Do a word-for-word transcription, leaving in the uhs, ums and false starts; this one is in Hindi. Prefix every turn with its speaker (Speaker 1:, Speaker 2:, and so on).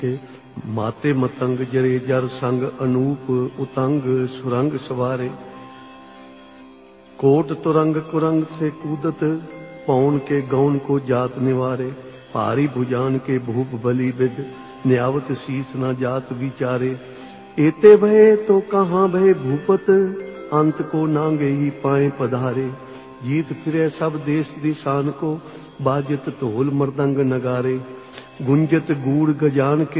Speaker 1: माते मतंग जरे जर संग अनूप उतंग सुरंग सवारे। कोट तुरंग कुरंग से कूदत पौन के गौन को जात निवारे। भारी भुजान के भूप बलि विद न्यावत शीस न जात विचारे। एते भय तो कहाँ भय भूपत अंत को नांगे ही पाए पधारे। जीत फिरे सब देश दिशान को बाजत ढोल मृदंग नगारे। गुंजत गूढ़ गजान के